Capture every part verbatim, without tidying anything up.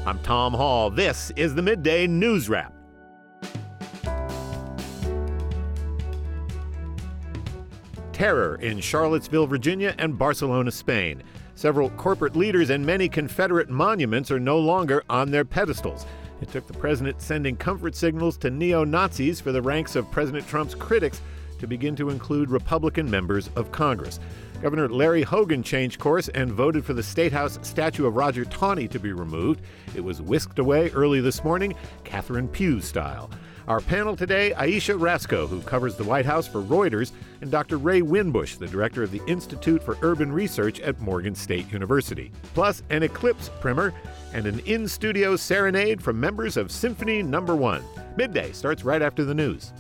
I'm Tom Hall. This is the Midday News Wrap. Terror in Charlottesville, Virginia, and Barcelona, Spain. Several corporate leaders and many Confederate monuments are no longer on their pedestals. It took the president sending comfort signals to neo-Nazis for the ranks of President Trump's critics to begin to include Republican members of Congress. Governor Larry Hogan changed course and voted for the State House statue of Roger Taney to be removed. It was whisked away early this morning, Catherine Pugh style. Our panel today, Ayesha Rascoe, who covers the White House for Reuters, and Doctor Ray Winbush, the director of the Institute for Urban Research at Morgan State University. Plus, an Eclipse primer and an in-studio serenade from members of Symphony Number One. Midday starts right after the news.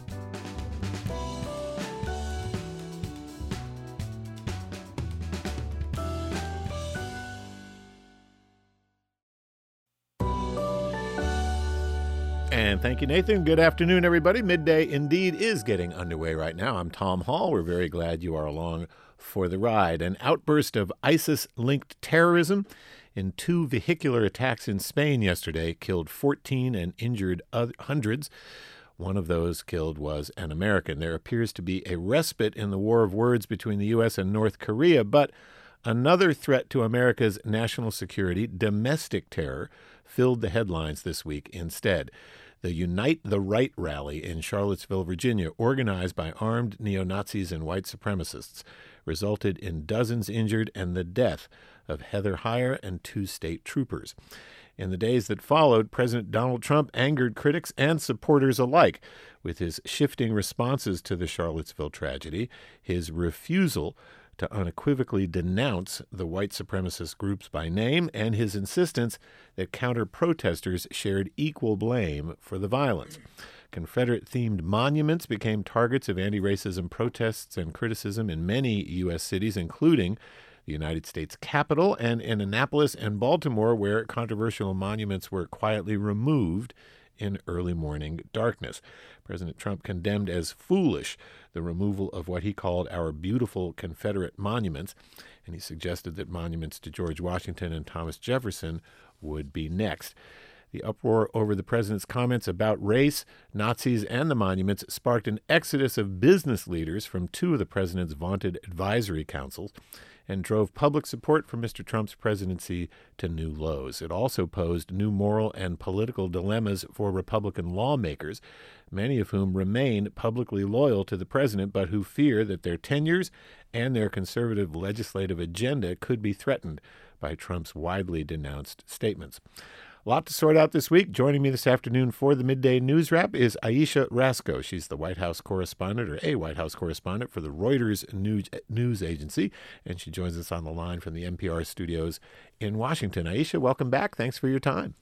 And thank you, Nathan. Good afternoon, everybody. Midday indeed is getting underway right now. I'm Tom Hall. We're very glad you are along for the ride. An outburst of ISIS-linked terrorism in two vehicular attacks in Spain yesterday killed fourteen and injured hundreds. One of those killed was an American. There appears to be a respite in the war of words between the U S and North Korea, but another threat to America's national security, domestic terror, filled the headlines this week instead. The Unite the Right rally in Charlottesville, Virginia, organized by armed neo-Nazis and white supremacists, resulted in dozens injured and the death of Heather Heyer and two state troopers. In the days that followed, President Donald Trump angered critics and supporters alike with his shifting responses to the Charlottesville tragedy, his refusal to unequivocally denounce the white supremacist groups by name, and his insistence that counter-protesters shared equal blame for the violence. Confederate-themed monuments became targets of anti-racism protests and criticism in many U S cities, including the United States Capitol and in Annapolis and Baltimore, where controversial monuments were quietly removed in early morning darkness. President Trump condemned as foolish the removal of what he called our beautiful Confederate monuments, and he suggested that monuments to George Washington and Thomas Jefferson would be next. The uproar over the president's comments about race, Nazis, and the monuments sparked an exodus of business leaders from two of the president's vaunted advisory councils and drove public support for Mister Trump's presidency to new lows. It also posed new moral and political dilemmas for Republican lawmakers, many of whom remain publicly loyal to the president, but who fear that their tenures and their conservative legislative agenda could be threatened by Trump's widely denounced statements. A lot to sort out this week. Joining me this afternoon for the Midday News Wrap is Ayesha Rascoe. She's the White House correspondent, or a White House correspondent for the Reuters news, news agency, and she joins us on the line from the N P R studios in Washington. Ayesha, welcome back. Thanks for your time.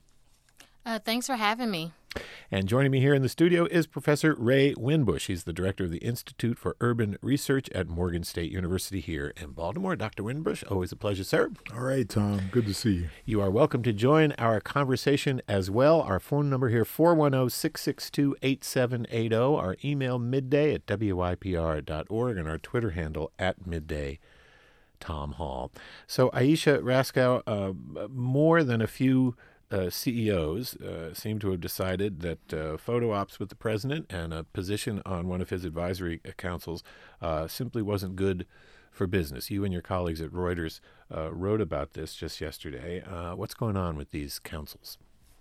Uh, thanks for having me. And joining me here in the studio is Professor Ray Winbush. He's the director of the Institute for Urban Research at Morgan State University here in Baltimore. Doctor Winbush, always a pleasure, sir. All right, Tom. Good to see you. You are welcome to join our conversation as well. Our phone number here, four one zero, six six two, eight seven eight zero. Our email, midday at W I P R dot org, and our Twitter handle, at midday. Tom Hall. So, Ayesha Rascoe, uh, more than a few Uh, C E Os uh, seem to have decided that uh, photo ops with the president and a position on one of his advisory councils uh, simply wasn't good for business. You and your colleagues at Reuters uh, wrote about this just yesterday. Uh, what's going on with these councils?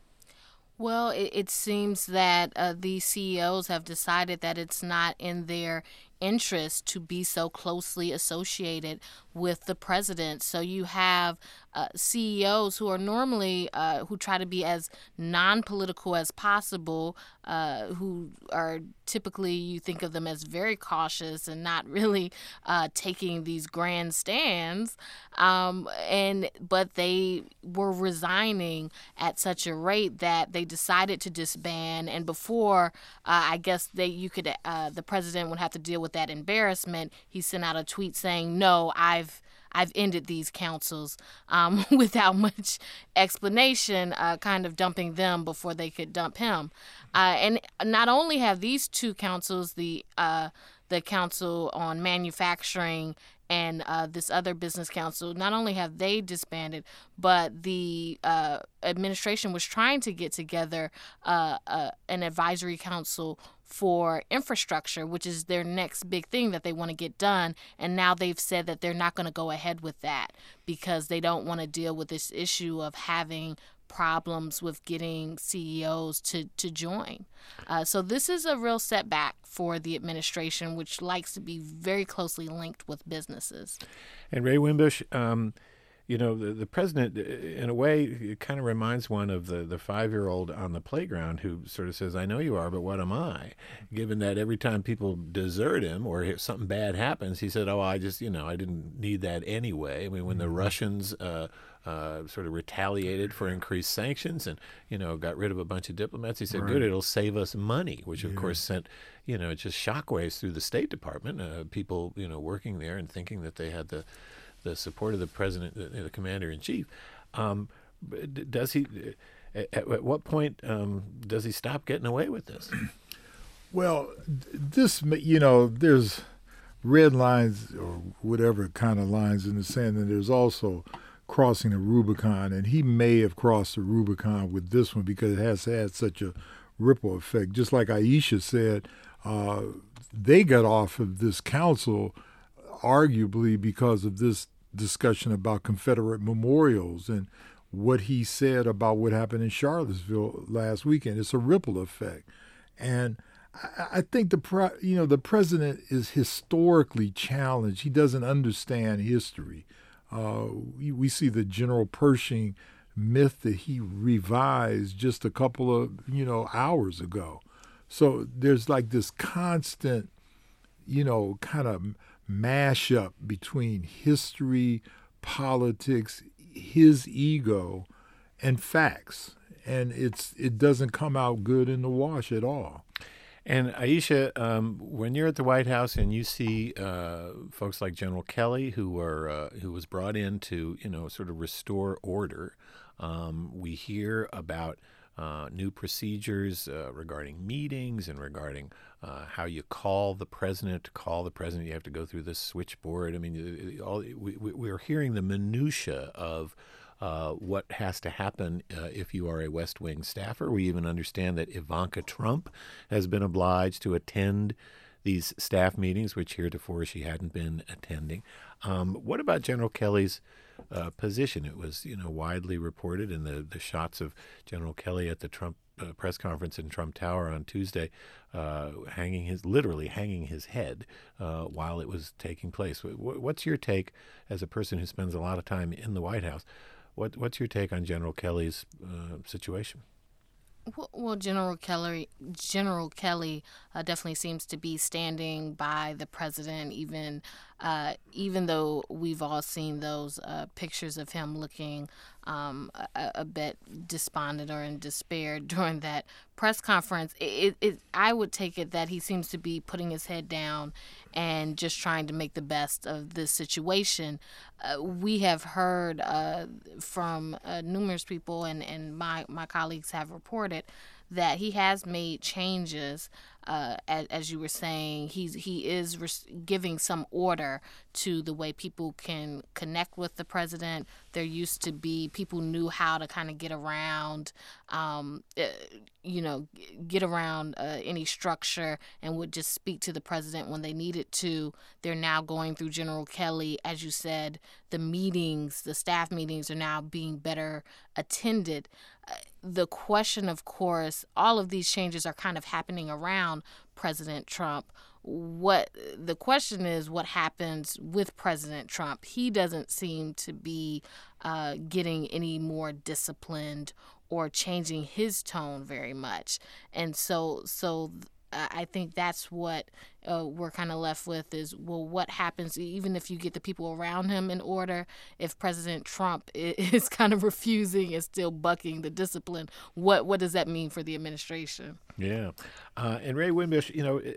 Well, it, it seems that uh, these C E Os have decided that it's not in their interest to be so closely associated with the president. So you have uh, C E Os who are normally, uh, who try to be as non-political as possible, uh, who are typically, you think of them as very cautious and not really uh, taking these grand stands. Um, and but they were resigning at such a rate that they decided to disband. And before, uh, I guess they, you could, uh, the president would have to deal with that embarrassment. He sent out a tweet saying, "No, I've I've ended these councils," um, without much explanation, uh, kind of dumping them before they could dump him. Uh, and not only have these two councils, the uh, the Council on Manufacturing and uh, this other business council, not only have they disbanded, but the uh, administration was trying to get together uh, uh, an advisory council for infrastructure, which is their next big thing that they want to get done. And now they've said that they're not going to go ahead with that because they don't want to deal with this issue of having problems with getting C E Os to, to join. Uh, so this is a real setback for the administration, which likes to be very closely linked with businesses. And Ray Winbush, um, you know, the, the president, in a way, it kind of reminds one of the, the five-year-old on the playground who sort of says, I know you are, but what am I? Given that every time people desert him or something bad happens, he said, oh, I just, you know, I didn't need that anyway. I mean, when the Russians uh, uh, sort of retaliated for increased sanctions and, you know, got rid of a bunch of diplomats, he said, Right. good, it'll save us money, which, of Yeah. course, sent, you know, just shockwaves through the State Department, uh, people, you know, working there and thinking that they had the the support of the president, the, the commander in chief. Um, but does he? At, at what point um, does he stop getting away with this? Well, this, you know, there's red lines or whatever kind of lines in the sand, and there's also crossing the Rubicon, and he may have crossed the Rubicon with this one because it has had such a ripple effect. Just like Aisha said, uh, they got off of this council arguably because of this discussion about Confederate memorials and what he said about what happened in Charlottesville last weekend. It's a ripple effect. And I, I think the pre, you know the president is historically challenged. He doesn't understand history. Uh, we, we see the General Pershing myth that he revised just a couple of you know hours ago. So there's like this constant, you know, kind of mashup between history, politics, his ego, and facts, and it's it doesn't come out good in the wash at all. And Aisha, um, when you're at the White House and you see uh, folks like General Kelly, who are uh, who was brought in to you know sort of restore order, um, we hear about Uh, new procedures uh, regarding meetings and regarding uh, how you call the president. To call the president, you have to go through this switchboard. I mean, all, we, we're hearing the minutia of uh, what has to happen uh, if you are a West Wing staffer. We even understand that Ivanka Trump has been obliged to attend these staff meetings, which heretofore she hadn't been attending. Um, what about General Kelly's uh, position? It was, you know, widely reported in the, the shots of General Kelly at the Trump uh, press conference in Trump Tower on Tuesday, uh, hanging his, literally hanging his head uh, while it was taking place. What, what's your take as a person who spends a lot of time in the White House? What, what's your take on General Kelly's uh, situation? Well, General Kelly, General Kelly uh, definitely seems to be standing by the president, even uh, even though we've all seen those uh, pictures of him looking um, a, a bit despondent or in despair during that press conference. It, it, I would take it that he seems to be putting his head down and just trying to make the best of this situation. Uh, we have heard uh, from uh, numerous people, and, and my, my colleagues have reported that he has made changes. Uh, as, as you were saying, he's he is res- giving some order to the way people can connect with the president. There used to be people knew how to kind of get around, um, uh, you know, get around uh, any structure and would just speak to the president when they needed to. They're now going through General Kelly, as you said. The meetings, the staff meetings, are now being better attended. Uh, the question, of course, all of these changes are kind of happening around President Trump. What the question is, what happens with President Trump? He doesn't seem to be uh, getting any more disciplined or changing his tone very much, and so so. I think that's what uh, we're kind of left with is, well, what happens even if you get the people around him in order, if President Trump is kind of refusing and still bucking the discipline, what what does that mean for the administration? Yeah. Uh, and Ray Winbush, you know,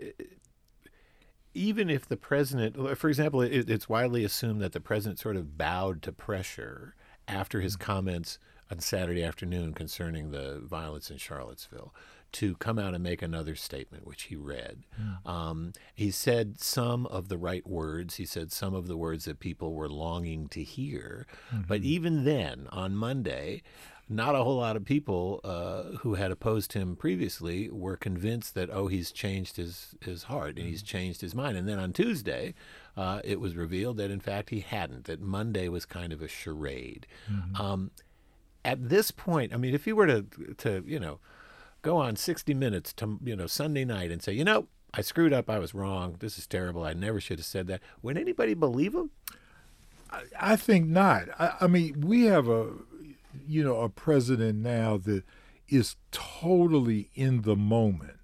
even if the president, for example, it, it's widely assumed that the president sort of bowed to pressure after his comments on Saturday afternoon concerning the violence in Charlottesville. to come out and make another statement, which he read. Mm. Um, he said some of the right words. He said some of the words that people were longing to hear. Mm-hmm. But even then, on Monday, not a whole lot of people uh, who had opposed him previously were convinced that, oh, he's changed his, his heart and he's changed his mind. And then on Tuesday, uh, it was revealed that, in fact, he hadn't, that Monday was kind of a charade. Mm-hmm. Um, at this point, I mean, if he were to, to, you know, go on sixty minutes to, you know, Sunday night and say, you know, I screwed up, I was wrong, this is terrible, I never should have said that, would anybody believe him? I, I think not. I, I mean, we have a, you know, a president now that is totally in the moment.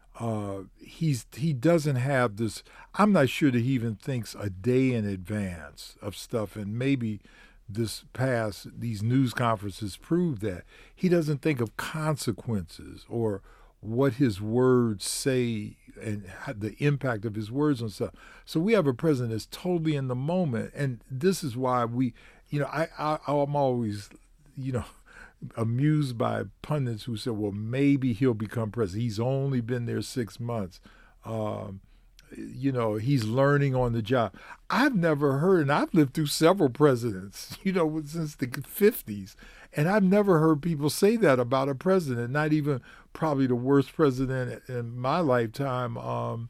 Uh, he's he doesn't have this. I'm not sure that he even thinks a day in advance of stuff, and maybe this past these news conferences prove that he doesn't think of consequences or what his words say and the impact of his words on stuff. So we have a president that's totally in the moment, and this is why we, you know, I, I I'm always, you know, amused by pundits who say, well, maybe he'll become president. He's only been there six months. Um, you know, he's learning on the job. I've never heard, and I've lived through several presidents, you know, since the fifties, and I've never heard people say that about a president, not even probably the worst president in my lifetime, um,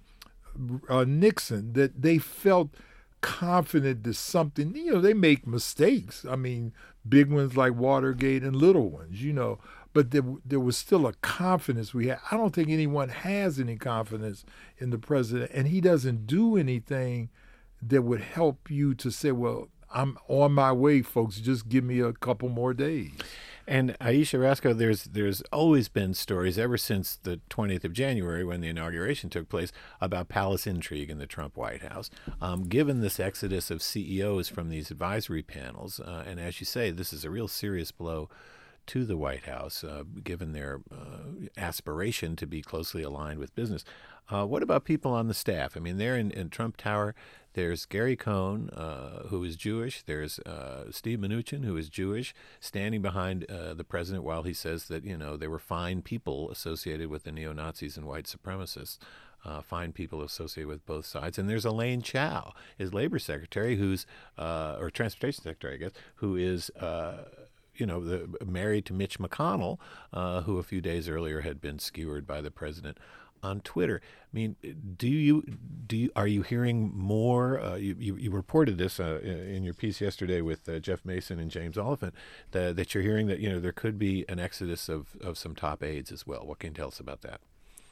uh, Nixon, that they felt confident that something, you know, they make mistakes. I mean, big ones like Watergate and little ones, you know, but there, there was still a confidence we had. I don't think anyone has any confidence in the president, and he doesn't do anything that would help you to say, well, I'm on my way, folks, just give me a couple more days. And Ayesha Rascoe, there's there's always been stories ever since the twentieth of January when the inauguration took place about palace intrigue in the Trump White House. Um, given this exodus of C E Os from these advisory panels, uh, and as you say, this is a real serious blow to the White House, uh, given their uh, aspiration to be closely aligned with business. Uh, what about people on the staff? I mean, they're in, in Trump Tower. There's Gary Cohn, uh, who is Jewish. There's uh, Steve Mnuchin, who is Jewish, standing behind uh, the president while he says that, you know, they were fine people associated with the neo-Nazis and white supremacists. Uh, fine people associated with both sides. And there's Elaine Chao, his labor secretary, who's, uh, or transportation secretary, I guess, who is, uh, you know, the, married to Mitch McConnell, uh, who a few days earlier had been skewered by the president on Twitter. I mean, do you do you, are you hearing more? Uh, you, you you reported this uh, in your piece yesterday with uh, Jeff Mason and James Oliphant, that, that you're hearing that, you know, there could be an exodus of, of some top aides as well. What can you tell us about that?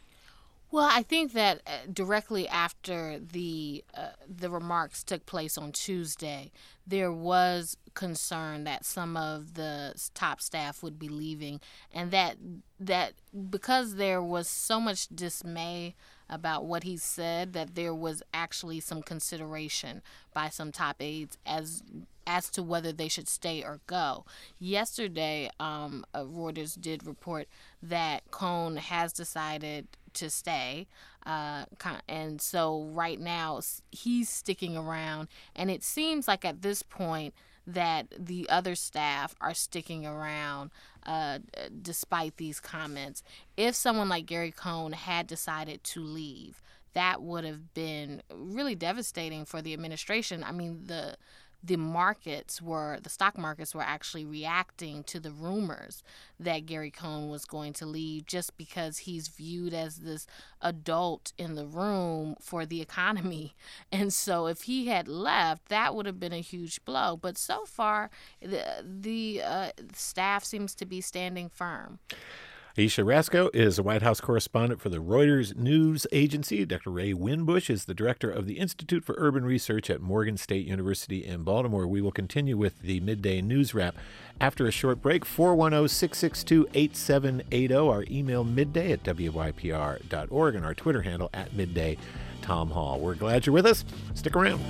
Well, I think that uh, directly after the uh, the remarks took place on Tuesday, there was concern that some of the top staff would be leaving, and that that because there was so much dismay about what he said, that there was actually some consideration by some top aides as as to whether they should stay or go. Yesterday, um, uh, Reuters did report that Cohn has decided to stay, uh, and so right now he's sticking around, and it seems like at this point that the other staff are sticking around uh, despite these comments. If someone like Gary Cohn had decided to leave, that would have been really devastating for the administration. I mean, the the markets were, the stock markets were actually reacting to the rumors that Gary Cohn was going to leave just because he's viewed as this adult in the room for the economy. And so if he had left, that would have been a huge blow. But so far, the, the uh, staff seems to be standing firm. Ayesha Rascoe is a White House correspondent for the Reuters news agency. Doctor Ray Winbush is the director of the Institute for Urban Research at Morgan State University in Baltimore. We will continue with the midday news wrap after a short break. four one zero, six six two, eight seven eight zero, our email midday at W Y P R dot org, and our Twitter handle at midday Tom Hall. We're glad you're with us. Stick around.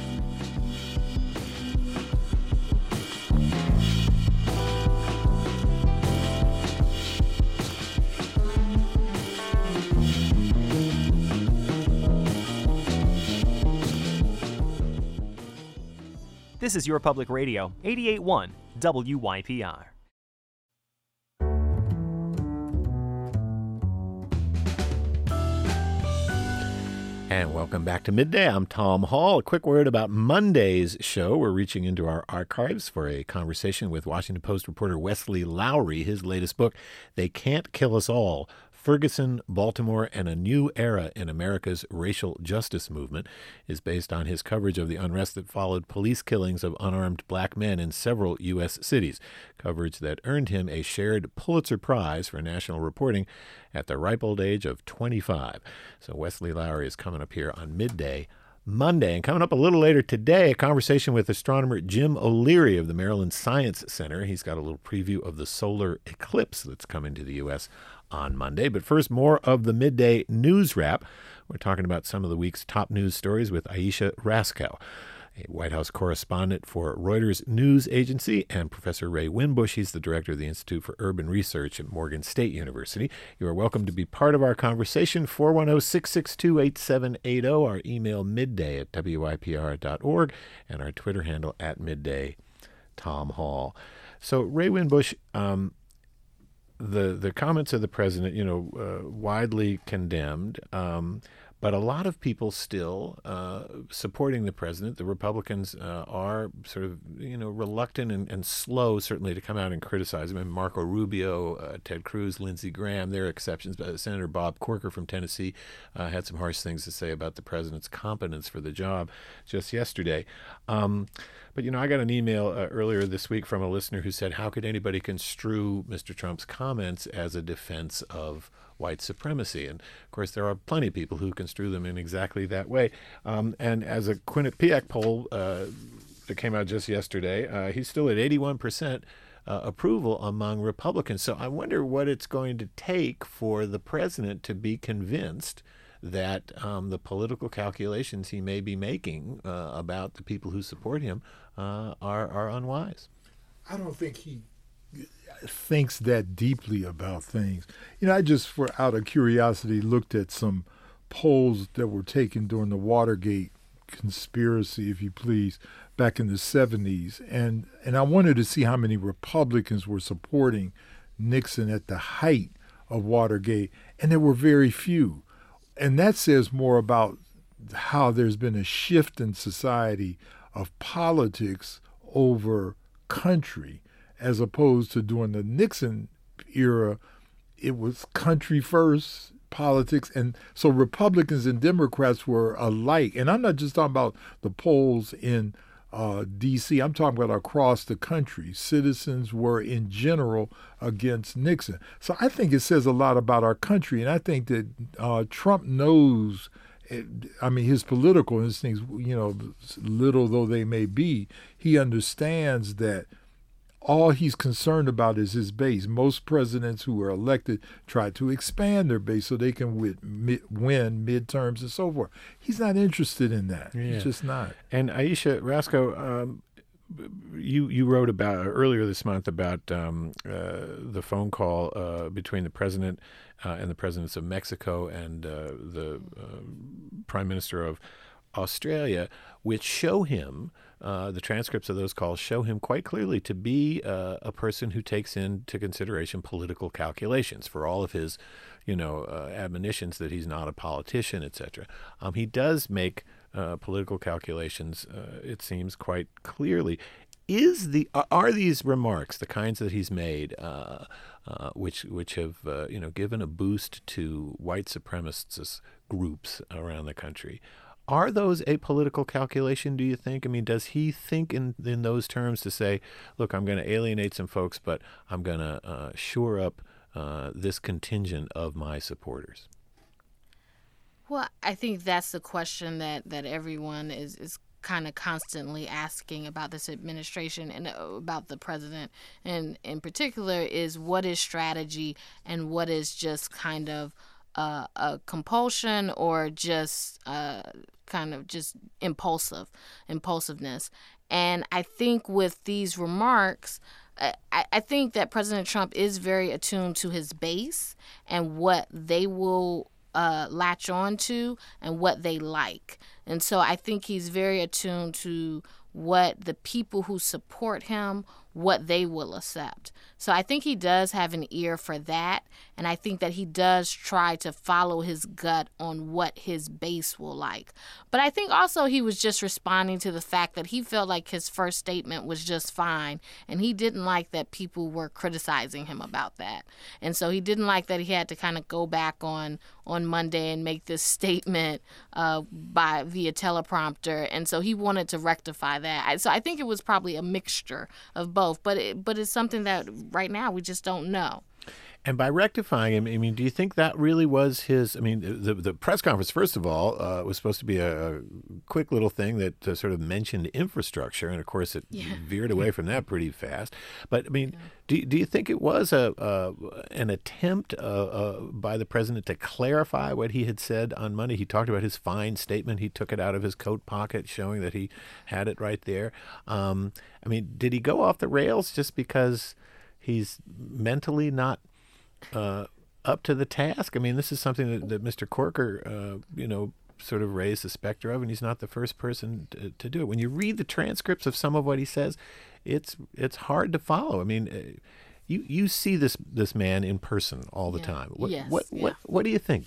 This is Your Public Radio, eighty-eight point one W Y P R. And welcome back to Midday. I'm Tom Hall. A quick word about Monday's show. We're reaching into our archives for a conversation with Washington Post reporter Wesley Lowery. His latest book, They Can't Kill Us All, Ferguson, Baltimore, and a New Era in America's Racial Justice Movement, is based on his coverage of the unrest that followed police killings of unarmed black men in several U S cities, coverage that earned him a shared Pulitzer Prize for national reporting at the ripe old age of twenty-five. So Wesley Lowery is coming up here on Midday Monday. And coming up a little later today, a conversation with astronomer Jim O'Leary of the Maryland Science Center. He's got a little preview of the solar eclipse that's coming to the U S on Monday. But first, more of the Midday News Wrap. We're talking about some of the week's top news stories with Aisha Raskow, a White House correspondent for Reuters News Agency, and Professor Ray Winbush. He's the director of the Institute for Urban Research at Morgan State University. You are welcome to be part of our conversation. four one zero, six six two, eight seven eight zero, our email midday at W I P R dot org, and our Twitter handle at Midday Tom Hall. So, Ray Winbush, um, the the comments of the president, you know, uh, widely condemned, um, but a lot of people still uh, supporting the president. The Republicans uh, are sort of, you know, reluctant and, and slow, certainly, to come out and criticize him. And Marco Rubio, uh, Ted Cruz, Lindsey Graham, they're exceptions. But Senator Bob Corker from Tennessee uh, had some harsh things to say about the president's competence for the job just yesterday. Um, But, you know, I got an email uh, earlier this week from a listener who said, how could anybody construe Mister Trump's comments as a defense of white supremacy? And, of course, there are plenty of people who construe them in exactly that way. Um, and as a Quinnipiac poll uh, that came out just yesterday, uh, he's still at eighty-one percent uh, approval among Republicans. So I wonder what it's going to take for the president to be convinced that um, the political calculations he may be making uh, about the people who support him uh, are, are unwise. I don't think he thinks that deeply about things. You know, I just, for out of curiosity, looked at some polls that were taken during the Watergate conspiracy, if you please, back in the seventies. And, and I wanted to see how many Republicans were supporting Nixon at the height of Watergate, and there were very few. And that says more about how there's been a shift in society of politics over country, as opposed to during the Nixon era, it was country first politics. And so Republicans and Democrats were alike. And I'm not just talking about the polls in uh, D C, I'm talking about across the country. Citizens were in general against Nixon. So I think it says a lot about our country. And I think that uh, Trump knows, I mean, his political instincts, you know, little though they may be, he understands that all he's concerned about is his base. Most presidents who are elected try to expand their base so they can win, win midterms and so forth. He's not interested in that. Yeah. He's just not. And Aisha Raskow, um, you you wrote about earlier this month about um, uh, the phone call uh, between the president uh, and the presidents of Mexico and uh, the uh, prime minister of Australia, which show him, uh, the transcripts of those calls show him quite clearly to be uh, a person who takes into consideration political calculations for all of his, you know, uh, admonitions that he's not a politician, et cetera. Um, he does make uh, political calculations, uh, it seems, quite clearly. Is the are these remarks the kinds that he's made, uh, uh, which which have uh, you know given a boost to white supremacist groups around the country? Are those a political calculation, do you think? I mean, does he think in, in those terms to say, look, I'm going to alienate some folks, but I'm going to uh, shore up uh, this contingent of my supporters? Well, I think that's the question that, that everyone is, is kind of constantly asking about this administration and about the president. And in particular is what is strategy and what is just kind of uh, a compulsion or just uh, kind of just impulsive, impulsiveness. And I think with these remarks, I, I think that President Trump is very attuned to his base and what they will uh, latch on to and what they like. And so I think he's very attuned to what the people who support him what they will accept. So I think he does have an ear for that, and I think that he does try to follow his gut on what his base will like. But I think also he was just responding to the fact that he felt like his first statement was just fine, and he didn't like that people were criticizing him about that. And so he didn't like that he had to kind of go back on on Monday and make this statement uh, by via teleprompter, and so he wanted to rectify that. So I think it was probably a mixture of both, but it, but it's something that right now we just don't know. And by rectifying him, I mean, do you think that really was his? I mean, the the press conference, first of all, uh, was supposed to be a, a quick little thing that uh, sort of mentioned infrastructure, and of course, it yeah. veered away from that pretty fast. But I mean, yeah. do do you think it was a uh, an attempt uh, uh, by the president to clarify what he had said on Monday? He talked about his fine statement. He took it out of his coat pocket, showing that he had it right there. Um, I mean, did he go off the rails just because he's mentally not Uh, up to the task? I mean, this is something that, that Mister Corker, uh, you know, sort of raised the specter of, and he's not the first person to, to do it. When you read the transcripts of some of what he says, it's it's hard to follow. I mean, uh, you you see this this man in person all the yeah. time. What yes. what, yeah. what what do you think?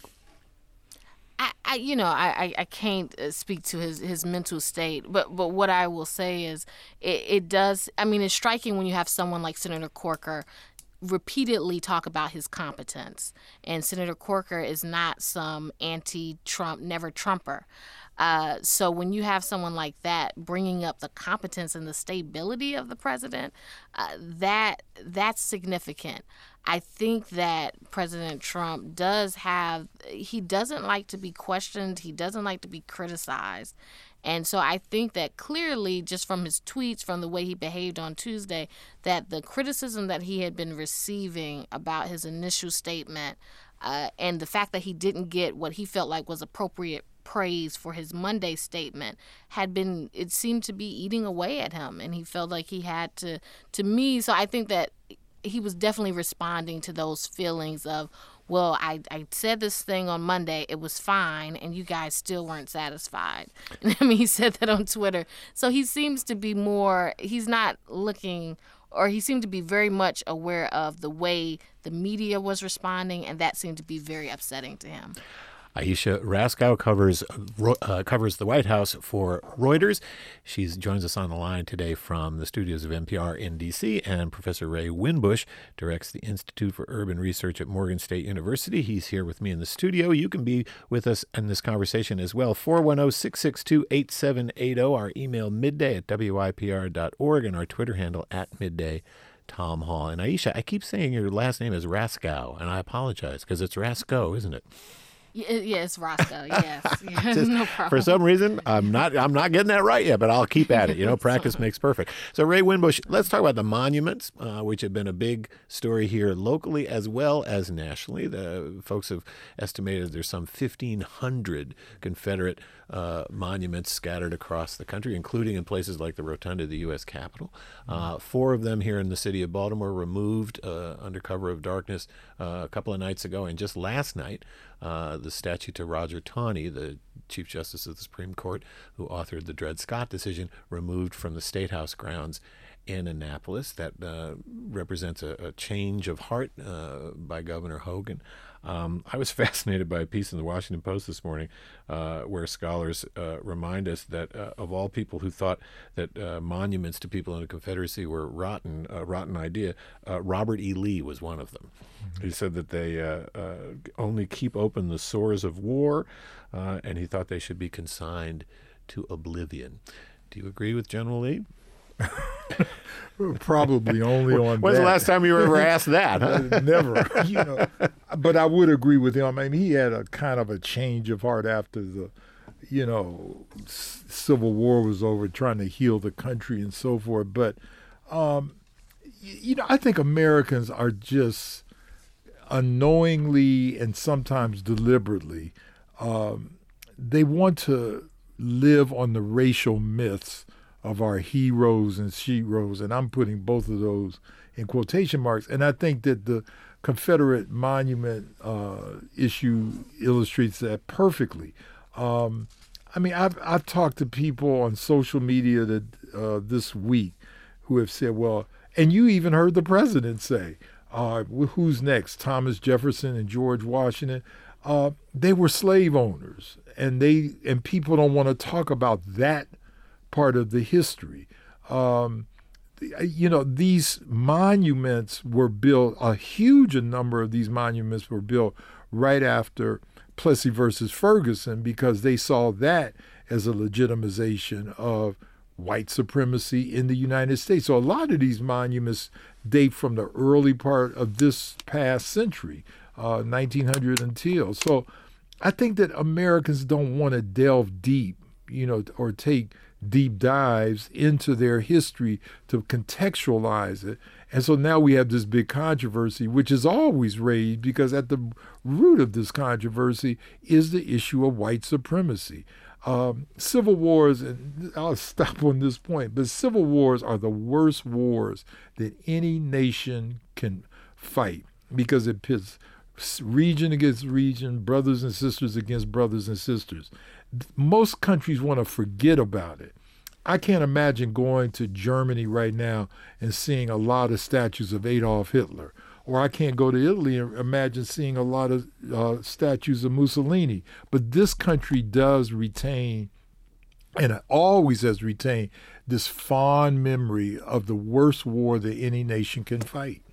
I, I you know, I, I can't speak to his, his mental state, but but what I will say is it, it does. I mean, it's striking when you have someone like Senator Corker repeatedly talk about his competence. And Senator Corker is not some anti-Trump, never-Trumper. Uh, so when you have someone like that bringing up the competence and the stability of the president, uh, that that's significant. I think that President Trump does have, he doesn't like to be questioned. He doesn't like to be criticized. And so I think that clearly, just from his tweets, from the way he behaved on Tuesday, that the criticism that he had been receiving about his initial statement uh, and the fact that he didn't get what he felt like was appropriate praise for his Monday statement had been, it seemed to be eating away at him. And he felt like he had to, to me, so I think that he was definitely responding to those feelings of, well, I, I said this thing on Monday, it was fine, and you guys still weren't satisfied. I mean, he said that on Twitter. So he seems to be more, he's not looking, or he seemed to be very much aware of the way the media was responding, and that seemed to be very upsetting to him. Ayesha Rascoe covers uh, covers the White House for Reuters. She joins us on the line today from the studios of N P R in D C, and Professor Ray Winbush directs the Institute for Urban Research at Morgan State University. He's here with me in the studio. You can be with us in this conversation as well. four one zero, six six two, eight seven eight zero, our email midday at W I P R dot org, and our Twitter handle at midday. Tom Hall. And Ayesha, I keep saying your last name is Rascoe, and I apologize because it's Rascoe, isn't it? Yes, Roscoe. Yes, yes. Just, no problem. For some reason, I'm not. I'm not getting that right yet, but I'll keep at it. You know, practice makes perfect. So, Ray Winbush, let's talk about the monuments, uh, which have been a big story here locally as well as nationally. The folks have estimated there's some fifteen hundred Confederate uh, monuments scattered across the country, including in places like the Rotunda of the U S Capitol. Uh, four of them here in the city of Baltimore removed uh, under cover of darkness uh, a couple of nights ago, and just last night. Uh, the statue to Roger Taney, the Chief Justice of the Supreme Court, who authored the Dred Scott decision, removed from the State House grounds in Annapolis. That uh, represents a, a change of heart uh, by Governor Hogan. Um, I was fascinated by a piece in the Washington Post this morning uh, where scholars uh, remind us that uh, of all people who thought that uh, monuments to people in the Confederacy were rotten, a rotten idea, uh, Robert E. Lee was one of them. Mm-hmm. He said that they uh, uh, only keep open the sores of war, uh, and he thought they should be consigned to oblivion. Do you agree with General Lee? Probably only on When's that. the last time you were ever asked that? Huh? Never. You know, but I would agree with him. I mean, he had a kind of a change of heart after the, you know, c- Civil War was over, trying to heal the country and so forth. But, um, y- you know, I think Americans are just unknowingly and sometimes deliberately, um, they want to live on the racial myths of our heroes and sheroes, and I'm putting both of those in quotation marks. And I think that the Confederate monument uh, issue illustrates that perfectly. Um, I mean, I've I've talked to people on social media that uh, this week who have said, well, And you even heard the president say, uh, who's next? Thomas Jefferson and George Washington. Uh, they were slave owners, and they and people don't want to talk about that part of the history. Um, you know, these monuments were built, a huge number of these monuments were built right after Plessy versus Ferguson, because they saw that as a legitimization of white supremacy in the United States. So a lot of these monuments date from the early part of this past century, uh, nineteen hundred until. So I think that Americans don't want to delve deep, you know, or take deep dives into their history to contextualize it. And so now we have this big controversy, which is always raised, because at the root of this controversy is the issue of white supremacy. Um, civil wars, and I'll stop on this point, but civil wars are the worst wars that any nation can fight, because it pits region against region, brothers and sisters against brothers and sisters. Most countries want to forget about it. I can't imagine going to Germany right now and seeing a lot of statues of Adolf Hitler. Or I can't go to Italy and imagine seeing a lot of uh, statues of Mussolini. But this country does retain, and it always has retained, this fond memory of the worst war that any nation can fight.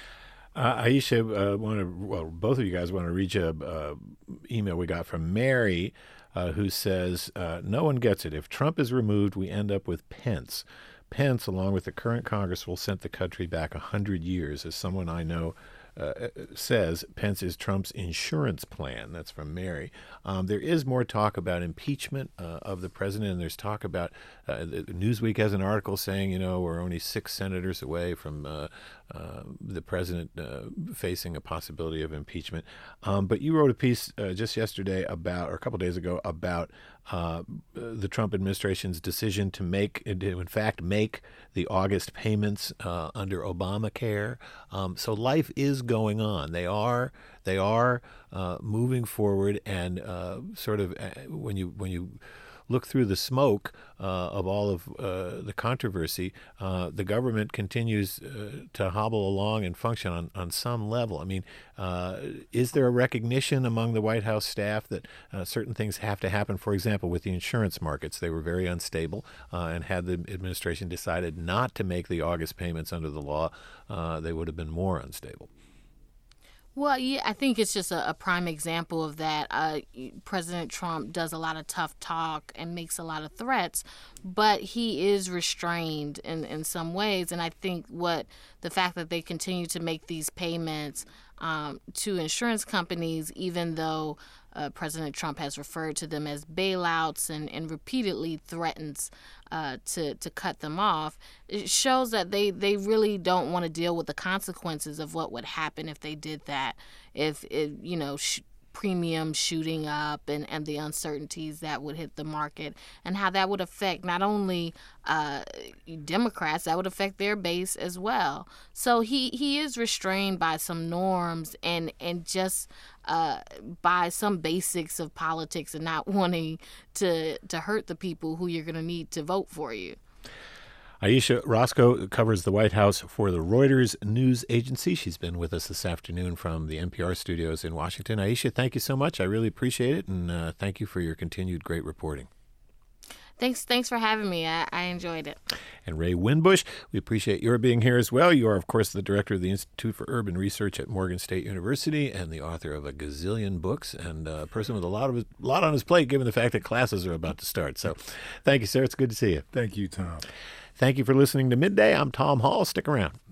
Uh, Aisha, uh, want to, well, both of you guys want to reach a uh, email we got from Mary, uh, who says, uh, no one gets it. If Trump is removed, we end up with Pence. Pence, along with the current Congress, will send the country back one hundred years. As someone I know uh, says, Pence is Trump's insurance plan. That's from Mary. Um, there is more talk about impeachment uh, of the president, and there's talk about uh, Newsweek has an article saying, you know, we're only six senators away from uh, uh, the president uh, facing a possibility of impeachment. Um, but you wrote a piece uh, just yesterday about, or a couple days ago, about uh, the Trump administration's decision to make, in fact, make the August payments uh, under Obamacare. Um, so life is going on. They are they are uh, moving forward, and uh, sort of uh, when you when you look through the smoke uh, of all of uh, the controversy, uh, the government continues uh, to hobble along and function on, on some level. I mean, uh, is there a recognition among the White House staff that uh, certain things have to happen? For example, with the insurance markets, they were very unstable, uh, and had the administration decided not to make the August payments under the law, uh, they would have been more unstable. Well, yeah, I think it's just a, a prime example of that. Uh, President Trump does a lot of tough talk and makes a lot of threats, but he is restrained in, in some ways. And I think what the fact that they continue to make these payments um, to insurance companies, even though uh, President Trump has referred to them as bailouts and, and repeatedly threatens uh, to, to cut them off, it shows that they, they really don't want to deal with the consequences of what would happen if they did that. If, if you know, sh- premium shooting up and, and the uncertainties that would hit the market, and how that would affect not only uh, Democrats, that would affect their base as well. So he, he is restrained by some norms and, and just uh, by some basics of politics, and not wanting to, to hurt the people who you're going to need to vote for you. Aisha Roscoe covers the White House for the Reuters news agency. She's been with us this afternoon from the N P R studios in Washington. Aisha, thank you so much. I really appreciate it, and uh, thank you for your continued great reporting. Thanks thanks for having me. I, I enjoyed it. And Ray Winbush, we appreciate your being here as well. You are, of course, the director of the Institute for Urban Research at Morgan State University and the author of a gazillion books, and a person with a lot of his, a lot on his plate, given the fact that classes are about to start. So thank you, sir. It's good to see you. Thank you, Tom. Thank you for listening to Midday. I'm Tom Hall. Stick around.